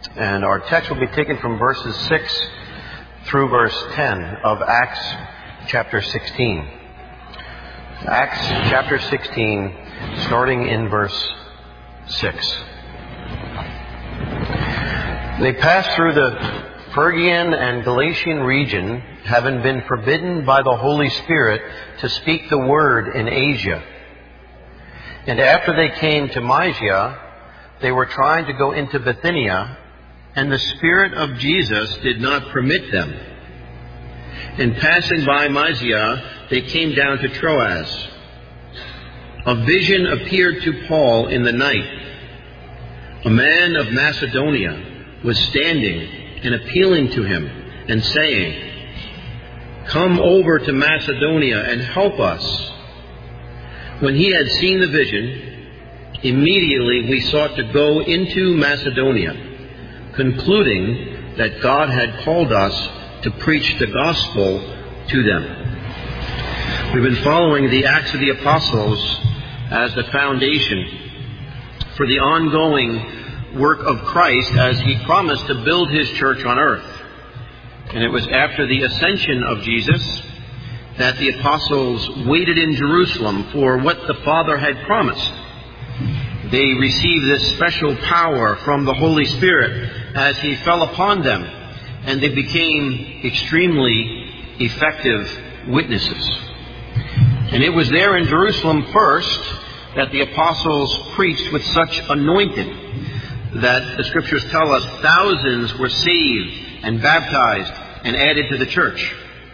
And our text will be taken from verses 6 through verse 10 of Acts chapter 16. Acts chapter 16, starting in verse 6. They passed through the Phrygian and Galatian region, having been forbidden by the Holy Spirit to speak the word in Asia. And after they came to Mysia, they were trying to go into Bithynia, and the Spirit of Jesus did not permit them. And passing by Mysia, they came down to Troas. A vision appeared to Paul in the night. A man of Macedonia was standing and appealing to him and saying, "Come over to Macedonia and help us." When he had seen the vision, immediately we sought to go into Macedonia, concluding that God had called us to preach the gospel to them. We've been following the Acts of the Apostles as the foundation for the ongoing work of Christ as He promised to build His church on earth. And it was after the ascension of Jesus that the apostles waited in Jerusalem for what the Father had promised. They received this special power from the Holy Spirit as He fell upon them, and they became extremely effective witnesses. And it was there in Jerusalem first that the apostles preached with such anointing that the Scriptures tell us thousands were saved and baptized and added to the church.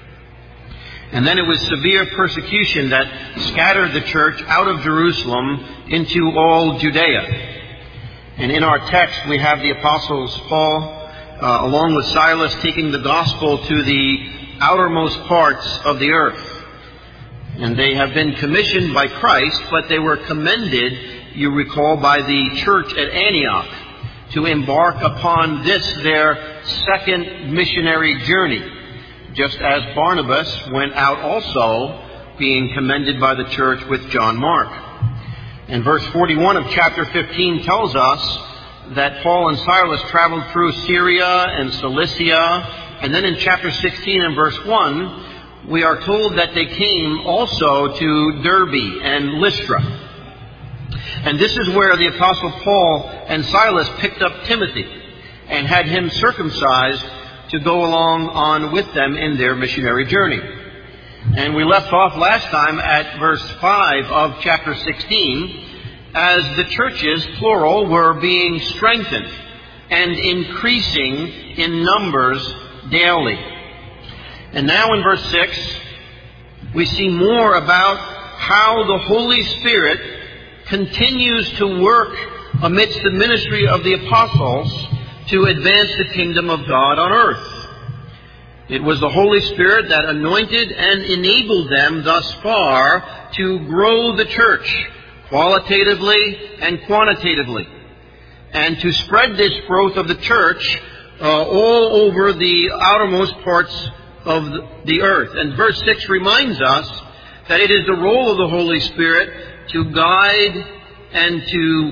And then it was severe persecution that scattered the church out of Jerusalem into all Judea. And in our text we have the apostles Paul, along with Silas, taking the gospel to the outermost parts of the earth. And they have been commissioned by Christ, but they were commended, you recall, by the church at Antioch to embark upon this, their second missionary journey, just as Barnabas went out also, being commended by the church with John Mark. And verse 41 of chapter 15 tells us that Paul and Silas traveled through Syria and Cilicia. And then in chapter 16 and verse 1, we are told that they came also to Derbe and Lystra. And this is where the Apostle Paul and Silas picked up Timothy and had him circumcised to go along on with them in their missionary journey. And we left off last time at verse 5 of chapter 16 as the churches, plural, were being strengthened and increasing in numbers daily. And now in verse 6, we see more about how the Holy Spirit continues to work amidst the ministry of the apostles to advance the kingdom of God on earth. It was the Holy Spirit that anointed and enabled them thus far to grow the church qualitatively and quantitatively, and to spread this growth of the church all over the outermost parts of the earth. And verse 6 reminds us that it is the role of the Holy Spirit to guide and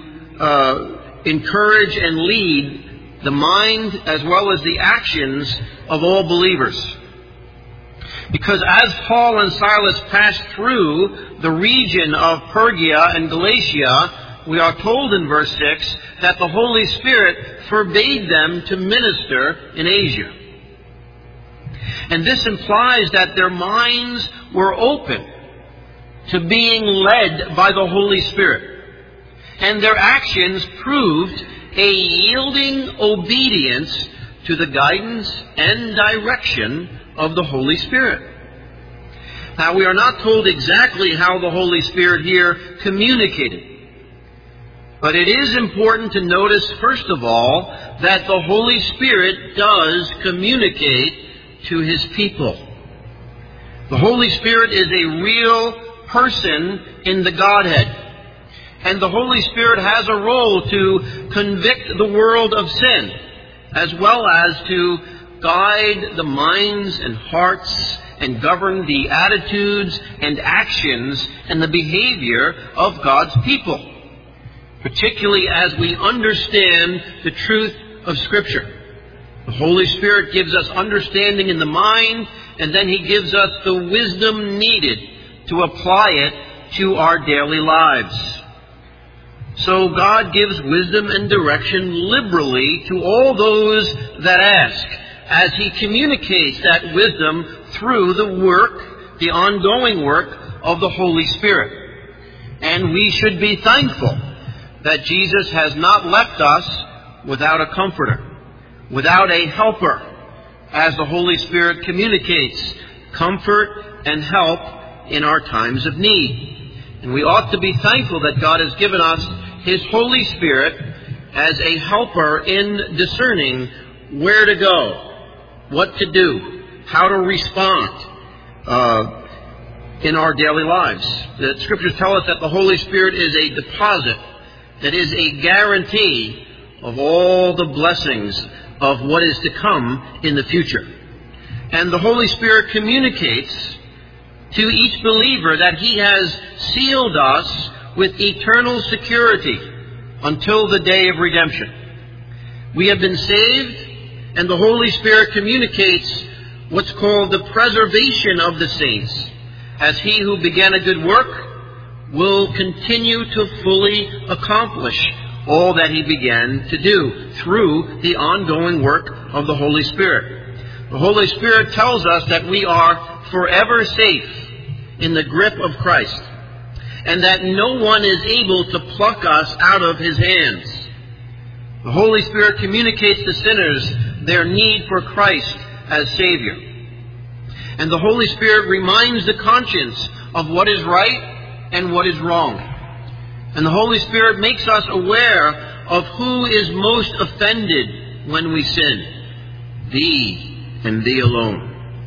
to encourage and lead the mind as well as the actions of all believers. Because as Paul and Silas passed through the region of Phrygia and Galatia, we are told in verse 6 that the Holy Spirit forbade them to minister in Asia. And this implies that their minds were open to being led by the Holy Spirit. And their actions proved a yielding obedience to the guidance and direction of the Holy Spirit. Now, we are not told exactly how the Holy Spirit here communicated. But it is important to notice, first of all, that the Holy Spirit does communicate to His people. The Holy Spirit is a real person in the Godhead. And the Holy Spirit has a role to convict the world of sin, as well as to guide the minds and hearts and govern the attitudes and actions and the behavior of God's people, particularly as we understand the truth of Scripture. The Holy Spirit gives us understanding in the mind, and then He gives us the wisdom needed to apply it to our daily lives. So God gives wisdom and direction liberally to all those that ask, as He communicates that wisdom through the ongoing work of the Holy Spirit. And we should be thankful that Jesus has not left us without a comforter, without a helper, as the Holy Spirit communicates comfort and help in our times of need. And we ought to be thankful that God has given us His Holy Spirit as a helper in discerning where to go, what to do, how to respond in our daily lives. The Scriptures tell us that the Holy Spirit is a deposit, that is a guarantee of all the blessings of what is to come in the future. And the Holy Spirit communicates to each believer that He has sealed us with eternal security until the day of redemption. We have been saved, and the Holy Spirit communicates what's called the preservation of the saints, as He who began a good work will continue to fully accomplish all that He began to do through the ongoing work of the Holy Spirit. The Holy Spirit tells us that we are forever safe in the grip of Christ, and that no one is able to pluck us out of His hands. The Holy Spirit communicates to sinners their need for Christ as Savior. And the Holy Spirit reminds the conscience of what is right and what is wrong. And the Holy Spirit makes us aware of who is most offended when we sin. Thee and Thee alone.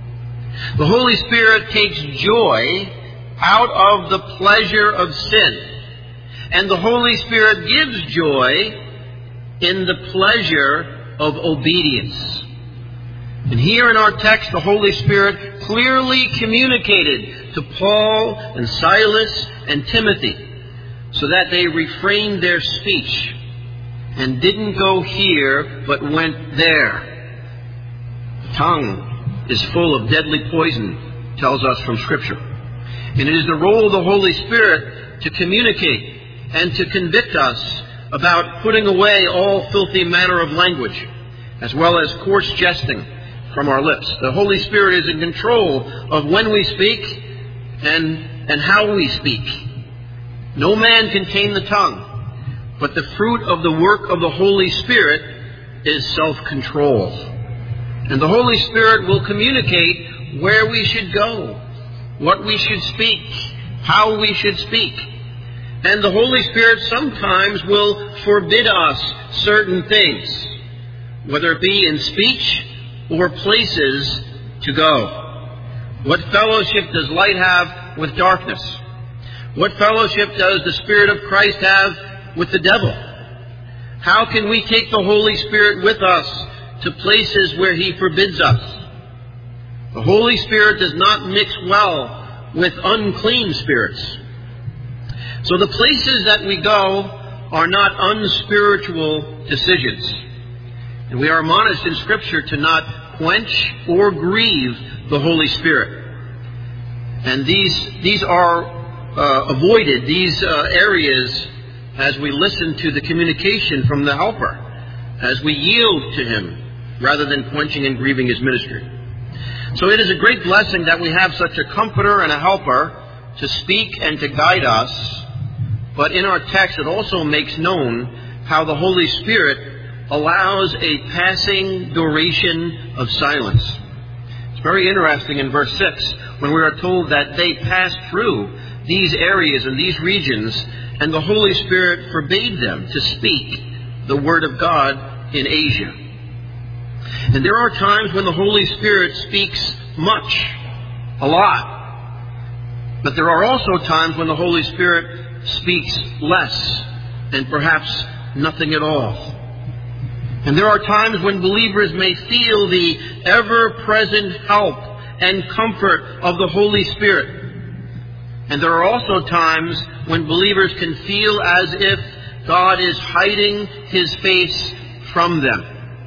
The Holy Spirit takes joy out of the pleasure of sin. And the Holy Spirit gives joy in the pleasure of obedience. And here in our text, the Holy Spirit clearly communicated to Paul and Silas and Timothy so that they refrained their speech and didn't go here but went there. The tongue is full of deadly poison, tells us from Scripture. And it is the role of the Holy Spirit to communicate and to convict us about putting away all filthy manner of language, as well as coarse jesting from our lips. The Holy Spirit is in control of when we speak and how we speak. No man can tame the tongue, but the fruit of the work of the Holy Spirit is self-control. And the Holy Spirit will communicate where we should go, what we should speak, how we should speak. And the Holy Spirit sometimes will forbid us certain things, whether it be in speech or places to go. What fellowship does light have with darkness? What fellowship does the Spirit of Christ have with the devil? How can we take the Holy Spirit with us to places where He forbids us? The Holy Spirit does not mix well with unclean spirits. So the places that we go are not unspiritual decisions. And we are admonished in Scripture to not quench or grieve the Holy Spirit. And these are avoided, these areas, as we listen to the communication from the Helper, as we yield to Him, rather than quenching and grieving His ministry. So it is a great blessing that we have such a comforter and a helper to speak and to guide us. But in our text, it also makes known how the Holy Spirit allows a passing duration of silence. It's very interesting in verse 6 when we are told that they passed through these areas and these regions, and the Holy Spirit forbade them to speak the Word of God in Asia. And there are times when the Holy Spirit speaks much, a lot. But there are also times when the Holy Spirit speaks less, and perhaps nothing at all. And there are times when believers may feel the ever-present help and comfort of the Holy Spirit. And there are also times when believers can feel as if God is hiding His face from them.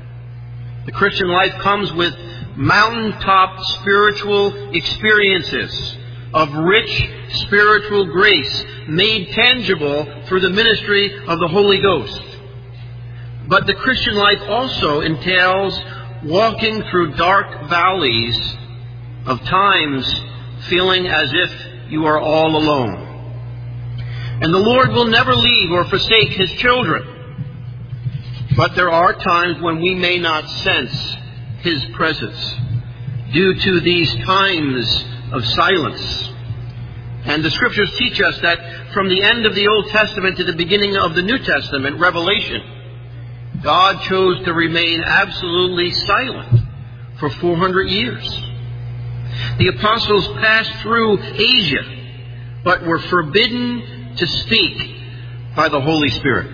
The Christian life comes with mountaintop spiritual experiences of rich spiritual grace made tangible through the ministry of the Holy Ghost. But the Christian life also entails walking through dark valleys of times feeling as if you are all alone. And the Lord will never leave or forsake His children. But there are times when we may not sense His presence due to these times of silence. And the Scriptures teach us that from the end of the Old Testament to the beginning of the New Testament, Revelation, God chose to remain absolutely silent for 400 years. The apostles passed through Asia, but were forbidden to speak by the Holy Spirit.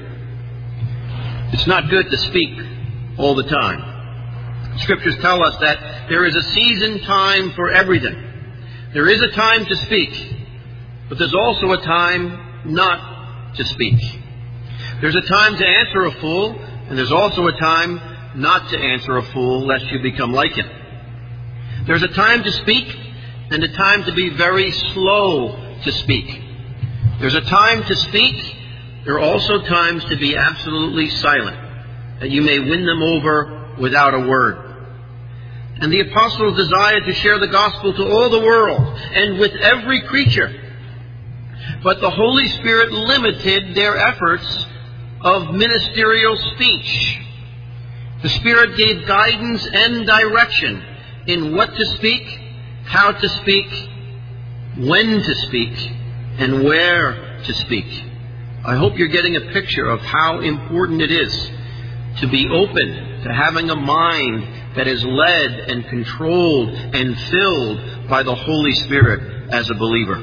It's not good to speak all the time. Scriptures tell us that there is a season time for everything. There is a time to speak, but there's also a time not to speak. There's a time to answer a fool, and there's also a time not to answer a fool, lest you become like him. There's a time to speak, and a time to be very slow to speak. There's a time to speak. There are also times to be absolutely silent, that you may win them over without a word. And the apostles desired to share the gospel to all the world and with every creature. But the Holy Spirit limited their efforts of ministerial speech. The Spirit gave guidance and direction in what to speak, how to speak, when to speak, and where to speak. I hope you're getting a picture of how important it is to be open to having a mind that is led and controlled and filled by the Holy Spirit as a believer.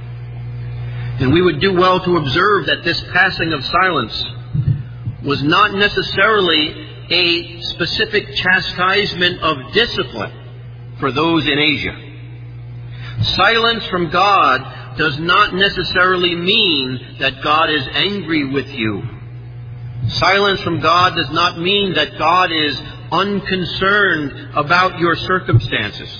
And we would do well to observe that this passing of silence was not necessarily a specific chastisement of discipline for those in Asia. Silence from God does not necessarily mean that God is angry with you. Silence from God does not mean that God is unconcerned about your circumstances.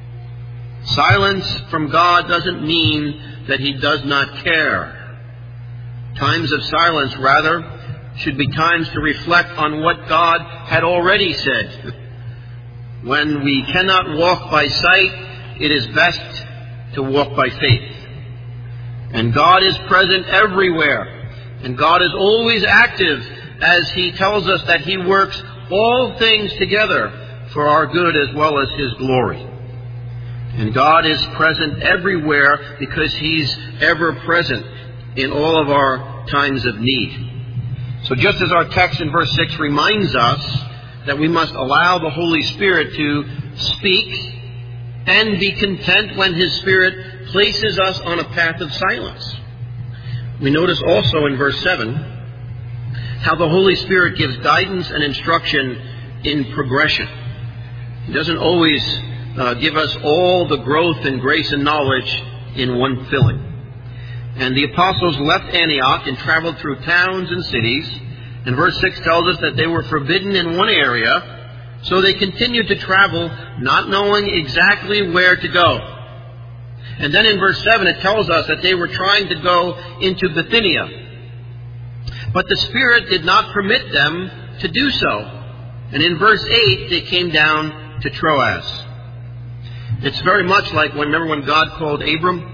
Silence from God doesn't mean that He does not care. Times of silence, rather, should be times to reflect on what God had already said. When we cannot walk by sight, it is best to walk by faith. And God is present everywhere. And God is always active, as He tells us that He works all things together for our good as well as His glory. And God is present everywhere because He's ever present in all of our times of need. So just as our text in verse 6 reminds us that we must allow the Holy Spirit to speak and be content when His Spirit places us on a path of silence. We notice also in verse 7 how the Holy Spirit gives guidance and instruction in progression. He doesn't always give us all the growth and grace and knowledge in one filling. And the apostles left Antioch and traveled through towns and cities. And verse 6 tells us that they were forbidden in one area, so they continued to travel, not knowing exactly where to go. And then in verse 7 it tells us that they were trying to go into Bithynia. But the Spirit did not permit them to do so. And in verse 8 they came down to Troas. It's very much like remember when God called Abram?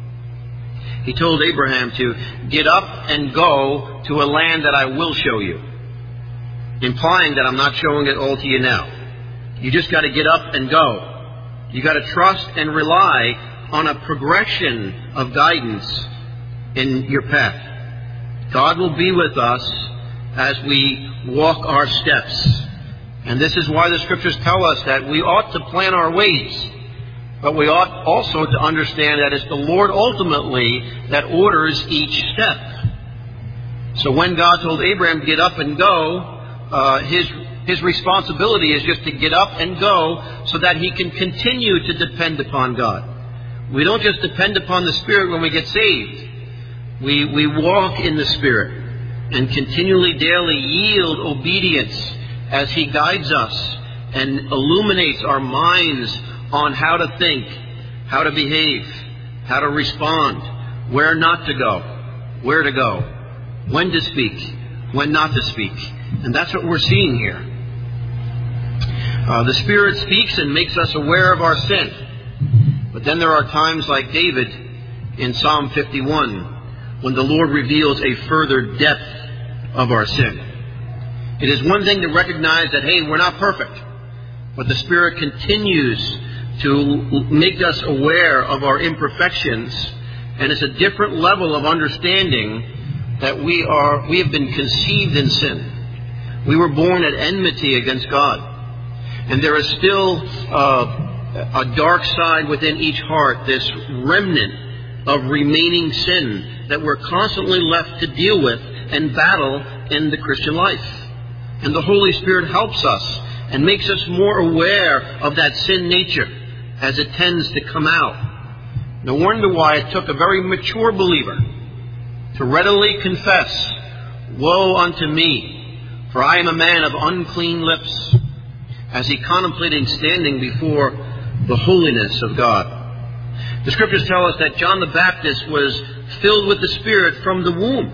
He told Abraham to get up and go to a land that I will show you. Implying that I'm not showing it all to you now. You just got to get up and go. You got to trust and rely on a progression of guidance in your path. God will be with us as we walk our steps. And this is why the Scriptures tell us that we ought to plan our ways. But we ought also to understand that it's the Lord ultimately that orders each step. So when God told Abraham to get up and go, his responsibility is just to get up and go so that he can continue to depend upon God. We don't just depend upon the Spirit when we get saved. We walk in the Spirit and continually daily yield obedience as He guides us and illuminates our minds on how to think, how to behave, how to respond, where not to go, where to go, when to speak, when not to speak. And that's what we're seeing here. The Spirit speaks and makes us aware of our sin. But then there are times like David in Psalm 51 when the Lord reveals a further depth of our sin. It is one thing to recognize that, hey, we're not perfect. But the Spirit continues to make us aware of our imperfections. And it's a different level of understanding that we have been conceived in sin. We were born at enmity against God. And there is still a dark side within each heart, this remnant of remaining sin that we're constantly left to deal with and battle in the Christian life. And the Holy Spirit helps us and makes us more aware of that sin nature as it tends to come out. No wonder why it took a very mature believer to readily confess, "Woe unto me, for I am a man of unclean lips," as he contemplated standing before the holiness of God. The Scriptures tell us that John the Baptist was filled with the Spirit from the womb.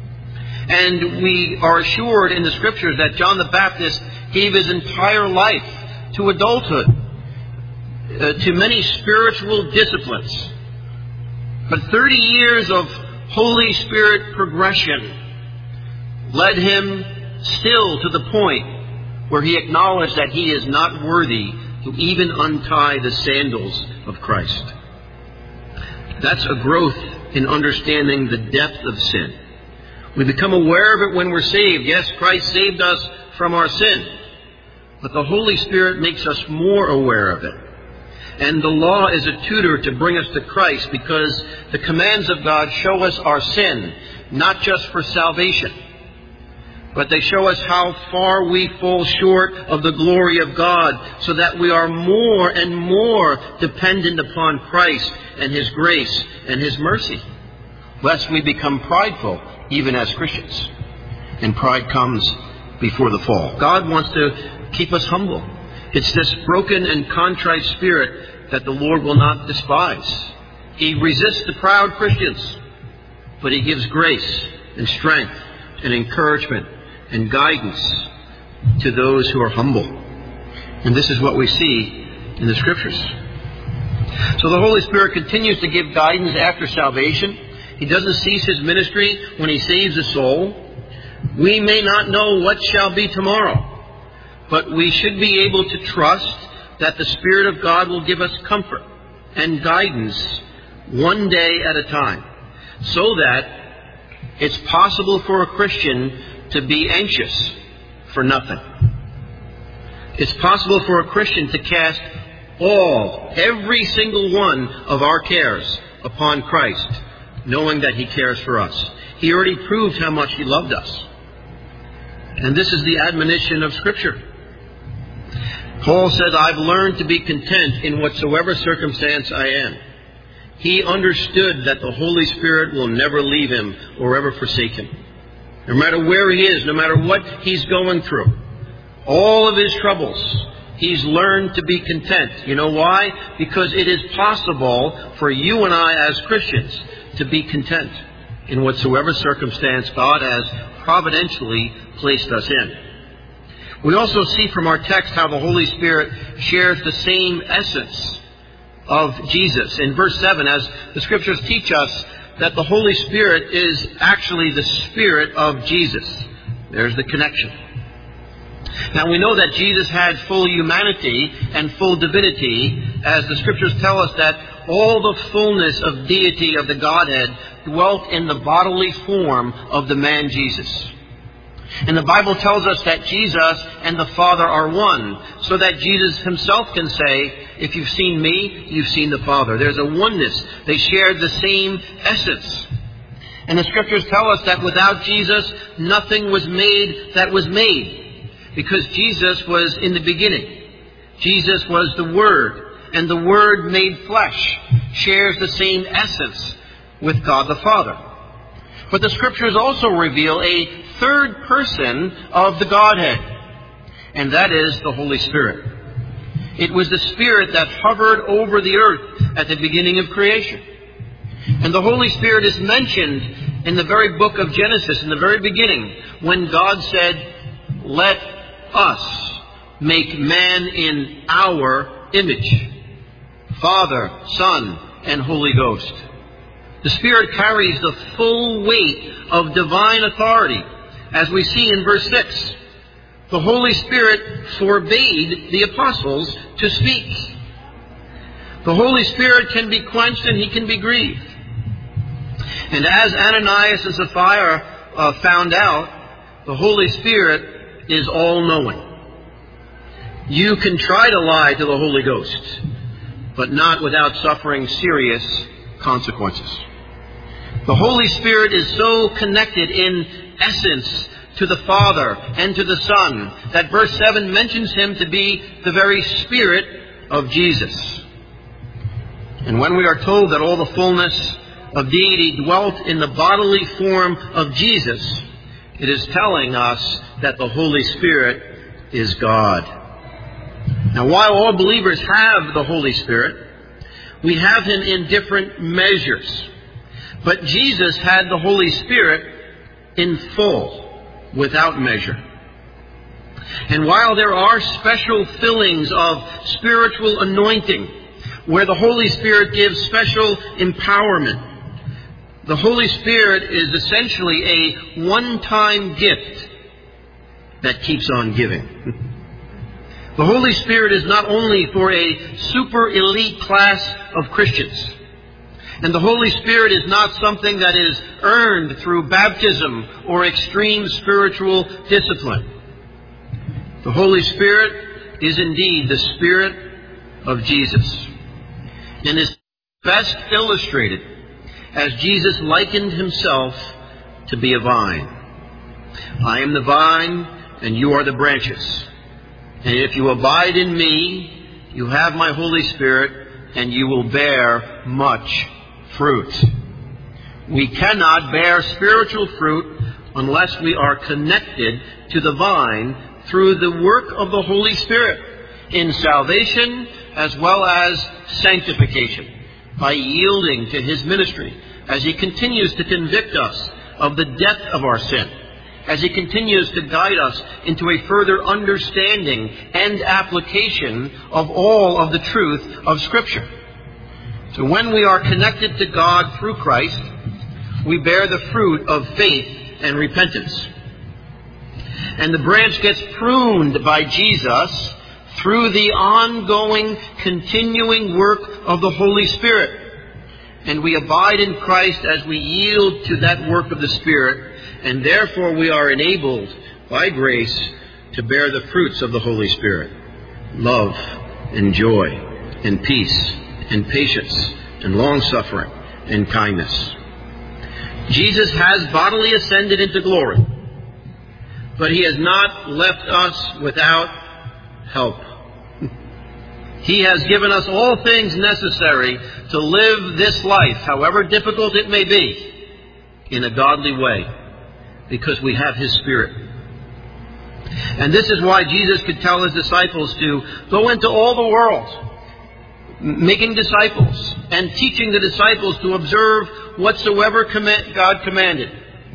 And we are assured in the Scriptures that John the Baptist gave his entire life to adulthood, to many spiritual disciplines. But 30 years of Holy Spirit progression led him still to the point where he acknowledged that he is not worthy to even untie the sandals of Christ. That's a growth in understanding the depth of sin. We become aware of it when we're saved. Yes, Christ saved us from our sin. But the Holy Spirit makes us more aware of it. And the law is a tutor to bring us to Christ, because the commands of God show us our sin, not just for salvation, but they show us how far we fall short of the glory of God, so that we are more and more dependent upon Christ and His grace and His mercy, lest we become prideful, even as Christians. And pride comes before the fall. God wants to keep us humble. It's this broken and contrite spirit that the Lord will not despise. He resists the proud Christians, but He gives grace and strength and encouragement and guidance to those who are humble. And this is what we see in the Scriptures. So the Holy Spirit continues to give guidance after salvation. He doesn't cease His ministry when He saves a soul. We may not know what shall be tomorrow, but we should be able to trust that the Spirit of God will give us comfort and guidance one day at a time, so that it's possible for a Christian to be anxious for nothing. It's possible for a Christian to cast every single one of our cares upon Christ, knowing that He cares for us. He already proved how much He loved us. And this is the admonition of Scripture. Paul says, "I've learned to be content in whatsoever circumstance I am." He understood that the Holy Spirit will never leave him or ever forsake him. No matter where he is, no matter what he's going through, all of his troubles, he's learned to be content. You know why? Because it is possible for you and I as Christians to be content in whatsoever circumstance God has providentially placed us in. We also see from our text how the Holy Spirit shares the same essence of Jesus. In verse 7, as the Scriptures teach us that the Holy Spirit is actually the Spirit of Jesus. There's the connection. Now we know that Jesus had full humanity and full divinity, as the Scriptures tell us that all the fullness of deity of the Godhead dwelt in the bodily form of the man Jesus. And the Bible tells us that Jesus and the Father are one, so that Jesus Himself can say, "If you've seen me, you've seen the Father." There's a oneness. They shared the same essence. And the Scriptures tell us that without Jesus, nothing was made that was made, because Jesus was in the beginning. Jesus was the Word, and the Word made flesh shares the same essence with God the Father. But the Scriptures also reveal a third person of the Godhead. and that is the Holy Spirit. It was the Spirit that hovered over the earth at the beginning of creation. And the Holy Spirit is mentioned in the very book of Genesis, in the very beginning, when God said, "Let us make man in our image." Father, Son, and Holy Ghost. The Spirit carries the full weight of divine authority, as we see in verse 6. The Holy Spirit forbade the apostles to speak. The Holy Spirit can be quenched and he can be grieved. And as Ananias and Sapphira found out, the Holy Spirit is all-knowing. You can try to lie to the Holy Ghost, but not without suffering serious consequences. The Holy Spirit is so connected in essence to the Father and to the Son that verse 7 mentions him to be the very Spirit of Jesus. And when we are told that all the fullness of deity dwelt in the bodily form of Jesus, it is telling us that the Holy Spirit is God. Now, while all believers have the Holy Spirit, we have him in different measures. But Jesus had the Holy Spirit in full, without measure. And while there are special fillings of spiritual anointing, where the Holy Spirit gives special empowerment, the Holy Spirit is essentially a one-time gift that keeps on giving. The Holy Spirit is not only for a super elite class of Christians. And the Holy Spirit is not something that is earned through baptism or extreme spiritual discipline. The Holy Spirit is indeed the Spirit of Jesus, and is best illustrated as Jesus likened himself to be a vine. I am the vine, and you are the branches. And if you abide in me, you have my Holy Spirit, and you will bear much fruit. We cannot bear spiritual fruit unless we are connected to the vine through the work of the Holy Spirit in salvation as well as sanctification, by yielding to his ministry as he continues to convict us of the depth of our sin, as he continues to guide us into a further understanding and application of all of the truth of Scripture. So when we are connected to God through Christ, we bear the fruit of faith and repentance. And the branch gets pruned by Jesus through the ongoing, continuing work of the Holy Spirit. And we abide in Christ as we yield to that work of the Spirit, and therefore we are enabled by grace to bear the fruits of the Holy Spirit: love and joy and peace and patience and long-suffering and kindness. Jesus has bodily ascended into glory, but he has not left us without help. He has given us all things necessary to live this life, however difficult it may be, in a godly way, because we have his Spirit. And this is why Jesus could tell his disciples to go into all the world, making disciples and teaching the disciples to observe whatsoever God commanded.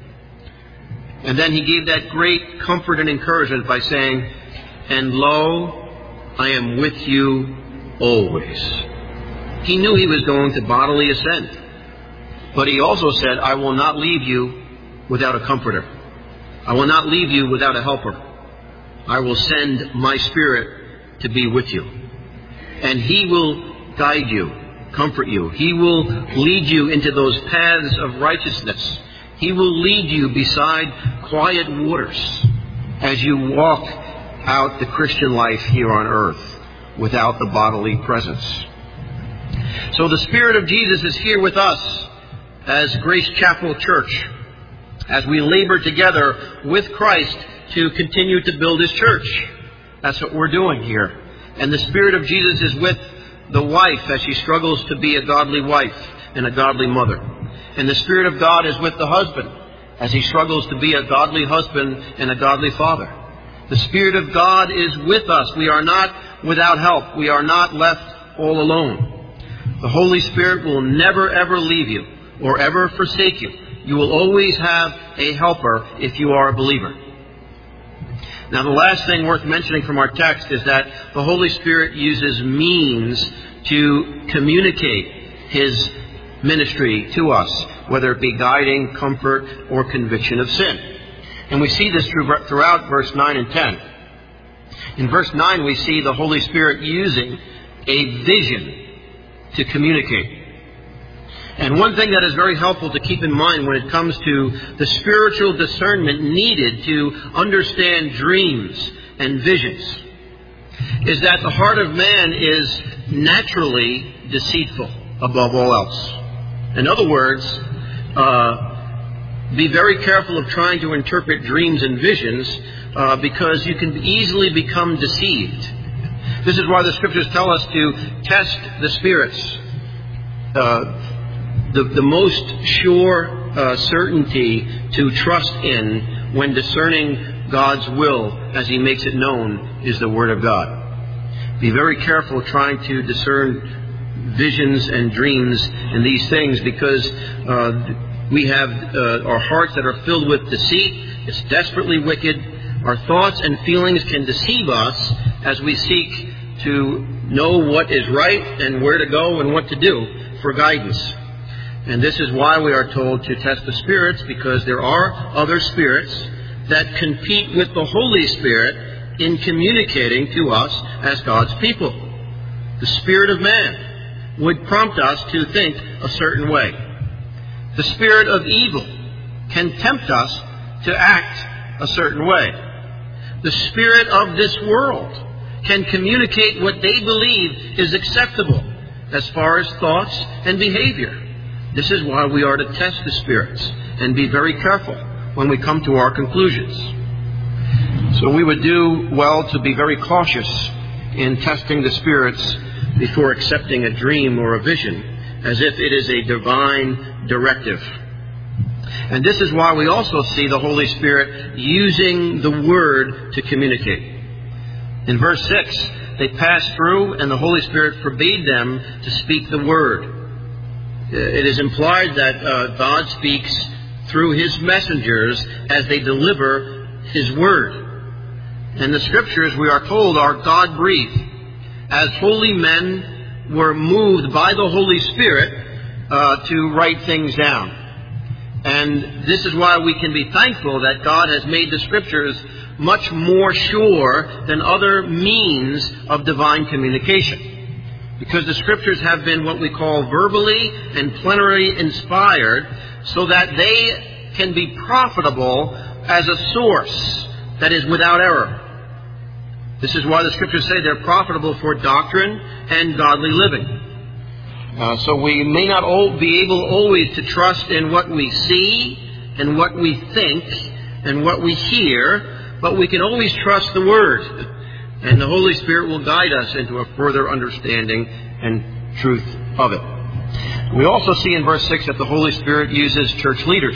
And then he gave that great comfort and encouragement by saying, "And lo, I am with you always." He knew he was going to bodily ascend. But he also said, "I will not leave you without a comforter. I will not leave you without a helper. I will send my Spirit to be with you. And he will guide you, comfort you. He will lead you into those paths of righteousness. He will lead you beside quiet waters as you walk out the Christian life here on earth without the bodily presence." So the Spirit of Jesus is here with us as Grace Chapel Church, as we labor together with Christ to continue to build his church. That's what we're doing here. And the Spirit of Jesus is with the wife as she struggles to be a godly wife and a godly mother. And the Spirit of God is with the husband as he struggles to be a godly husband and a godly father. The Spirit of God is with us. We are not without help. We are not left all alone. The Holy Spirit will never ever leave you or ever forsake you. You will always have a helper if you are a believer. Now, the last thing worth mentioning from our text is that the Holy Spirit uses means to communicate His ministry to us, whether it be guiding, comfort, or conviction of sin. And we see this throughout verse 9 and 10. In verse 9, we see the Holy Spirit using a vision to communicate. And one thing that is very helpful to keep in mind when it comes to the spiritual discernment needed to understand dreams and visions is that the heart of man is naturally deceitful above all else. In other words, be very careful of trying to interpret dreams and visions because you can easily become deceived. This is why the Scriptures tell us to test the spirits. The most sure certainty to trust in when discerning God's will as He makes it known is the Word of God. Be very careful trying to discern visions and dreams and these things because we have our hearts that are filled with deceit. It's desperately wicked. Our thoughts and feelings can deceive us as we seek to know what is right and where to go and what to do for guidance. And this is why we are told to test the spirits, because there are other spirits that compete with the Holy Spirit in communicating to us as God's people. The spirit of man would prompt us to think a certain way. The spirit of evil can tempt us to act a certain way. The spirit of this world can communicate what they believe is acceptable as far as thoughts and behavior. This is why we are to test the spirits and be very careful when we come to our conclusions. So we would do well to be very cautious in testing the spirits before accepting a dream or a vision, as if it is a divine directive. And this is why we also see the Holy Spirit using the Word to communicate. In verse 6, they passed through and the Holy Spirit forbade them to speak the Word. It is implied that God speaks through His messengers as they deliver His Word. And the Scriptures, we are told, are God-breathed. As holy men were moved by the Holy Spirit to write things down. And this is why we can be thankful that God has made the Scriptures much more sure than other means of divine communication. Because the Scriptures have been what we call verbally and plenarily inspired, so that they can be profitable as a source that is without error. This is why the Scriptures say they're profitable for doctrine and godly living. So we may not be able always to trust in what we see and what we think and what we hear, but we can always trust the Word. And the Holy Spirit will guide us into a further understanding and truth of it. We also see in verse 6 that the Holy Spirit uses church leaders.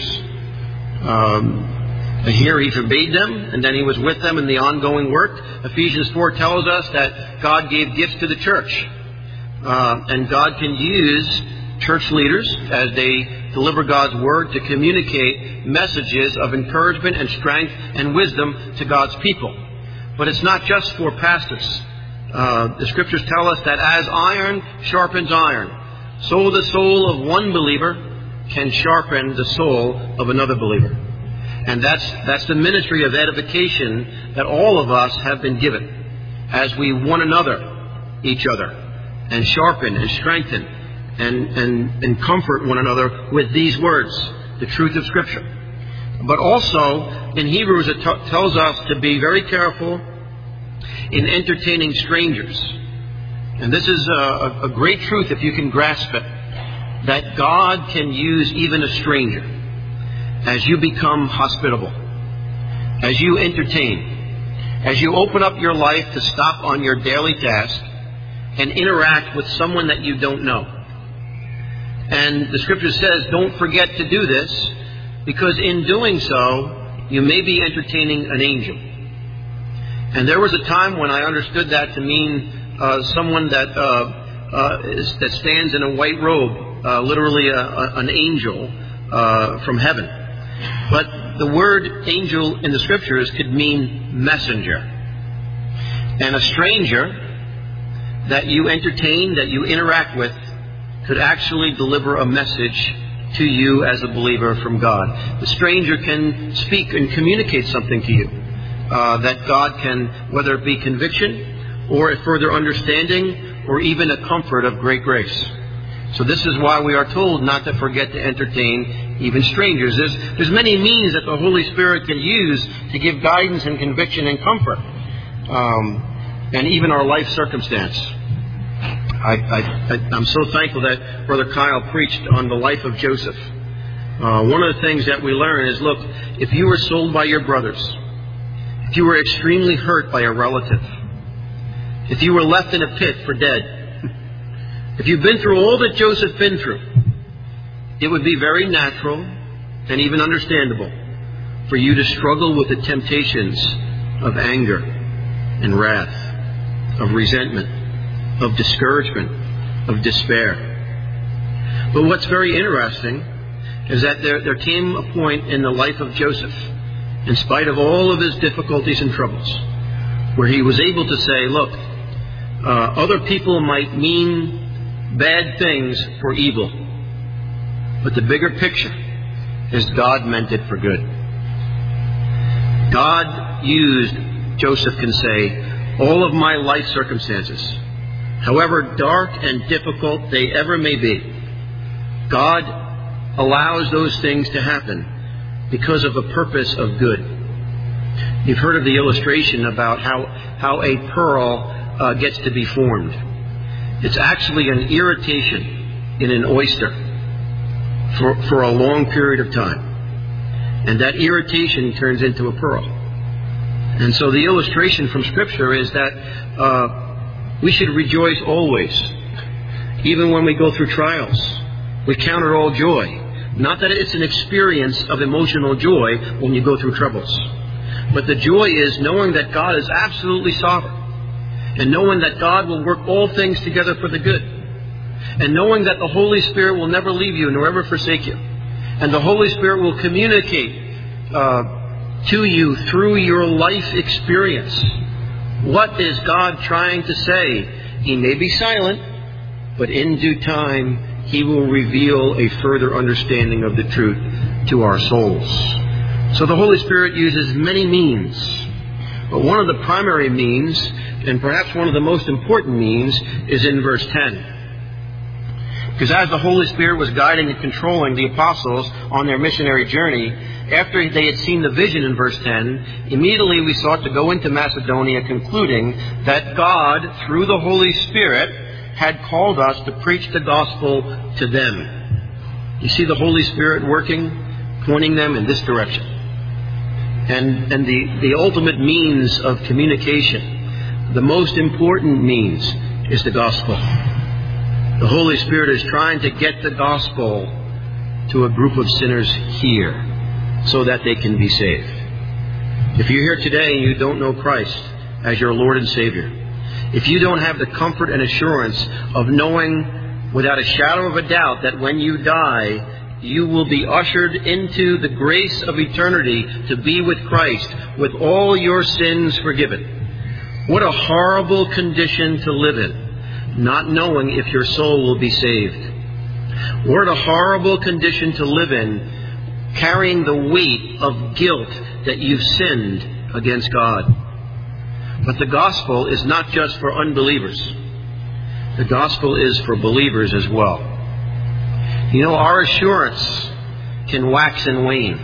Here He forbade them, and then He was with them in the ongoing work. Ephesians 4 tells us that God gave gifts to the church. And God can use church leaders as they deliver God's Word to communicate messages of encouragement and strength and wisdom to God's people. But it's not just for pastors. The Scriptures tell us that as iron sharpens iron, so the soul of one believer can sharpen the soul of another believer. And that's the ministry of edification that all of us have been given as we one another, each other, and sharpen and strengthen and comfort one another with these words, the truth of Scripture. But also, in Hebrews, it tells us to be very careful in entertaining strangers. And this is a great truth if you can grasp it, that God can use even a stranger as you become hospitable, as you entertain, as you open up your life to stop on your daily task and interact with someone that you don't know. And the Scripture says, don't forget to do this, because in doing so, you may be entertaining an angel. And there was a time when I understood that to mean someone that stands in a white robe, literally an angel from heaven. But the word angel in the Scriptures could mean messenger. And a stranger that you entertain, that you interact with, could actually deliver a message to you as a believer from God. The stranger can speak and communicate something to you that God can, whether it be conviction or a further understanding or even a comfort of great grace. So this is why we are told not to forget to entertain even strangers. There's many means that the Holy Spirit can use to give guidance and conviction and comfort, and even our life circumstance. I'm so thankful that Brother Kyle preached on the life of Joseph. One of the things that we learn is, look, if you were sold by your brothers, if you were extremely hurt by a relative, if you were left in a pit for dead, if you've been through all that Joseph been through, it would be very natural and even understandable for you to struggle with the temptations of anger and wrath, of resentment, of discouragement, of despair. But what's very interesting is that there came a point in the life of Joseph, in spite of all of his difficulties and troubles, where he was able to say, look, other people might mean bad things for evil, but the bigger picture is God meant it for good. God used, Joseph can say, all of my life circumstances, however dark and difficult they ever may be, God allows those things to happen because of a purpose of good. You've heard of the illustration about how a pearl gets to be formed. It's actually an irritation in an oyster for a long period of time. And that irritation turns into a pearl. And so the illustration from Scripture is that we should rejoice always, even when we go through trials. We count it all joy. Not that it's an experience of emotional joy when you go through troubles, but the joy is knowing that God is absolutely sovereign, and knowing that God will work all things together for the good, and knowing that the Holy Spirit will never leave you nor ever forsake you, and the Holy Spirit will communicate to you through your life experience. What is God trying to say? He may be silent, but in due time He will reveal a further understanding of the truth to our souls. So the Holy Spirit uses many means, but one of the primary means, and perhaps one of the most important means, is in verse 10. Because as the Holy Spirit was guiding and controlling the apostles on their missionary journey, after they had seen the vision in verse 10, immediately we sought to go into Macedonia, concluding that God, through the Holy Spirit, had called us to preach the gospel to them. You see the Holy Spirit working, pointing them in this direction. And the ultimate means of communication, the most important means, is the gospel. The Holy Spirit is trying to get the gospel to a group of sinners here so that they can be saved. If you're here today and you don't know Christ as your Lord and Savior, if you don't have the comfort and assurance of knowing without a shadow of a doubt that when you die, you will be ushered into the grace of eternity to be with Christ with all your sins forgiven. What a horrible condition to live in, not knowing if your soul will be saved. What a horrible condition to live in, carrying the weight of guilt that you've sinned against God. But the gospel is not just for unbelievers. The gospel is for believers as well. You know, our assurance can wax and wane.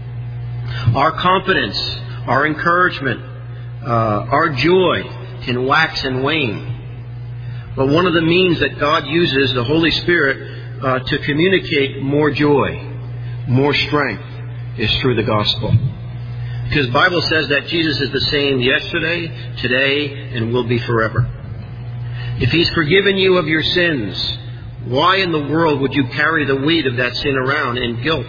Our confidence, our encouragement, our joy can wax and wane. But one of the means that God uses the Holy Spirit to communicate more joy, more strength, is through the gospel. Because the Bible says that Jesus is the same yesterday, today, and will be forever. If He's forgiven you of your sins, why in the world would you carry the weight of that sin around in guilt?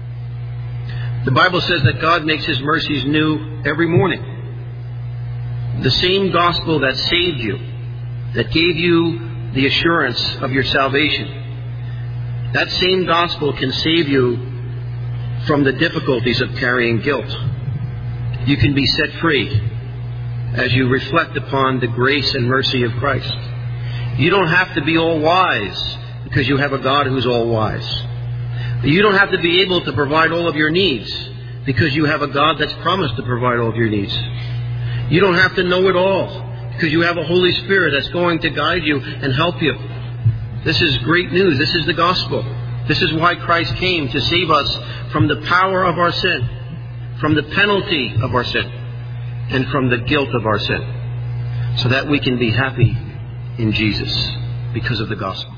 The Bible says that God makes His mercies new every morning. The same gospel that saved you, that gave you the assurance of your salvation, that same gospel can save you from the difficulties of carrying guilt. You can be set free as you reflect upon the grace and mercy of Christ. You don't have to be all wise because you have a God who's all wise. You don't have to be able to provide all of your needs because you have a God that's promised to provide all of your needs. You don't have to know it all because you have a Holy Spirit that's going to guide you and help you. This is great news. This is the gospel. This is why Christ came, to save us from the power of our sin, from the penalty of our sin, and from the guilt of our sin, so that we can be happy in Jesus because of the gospel.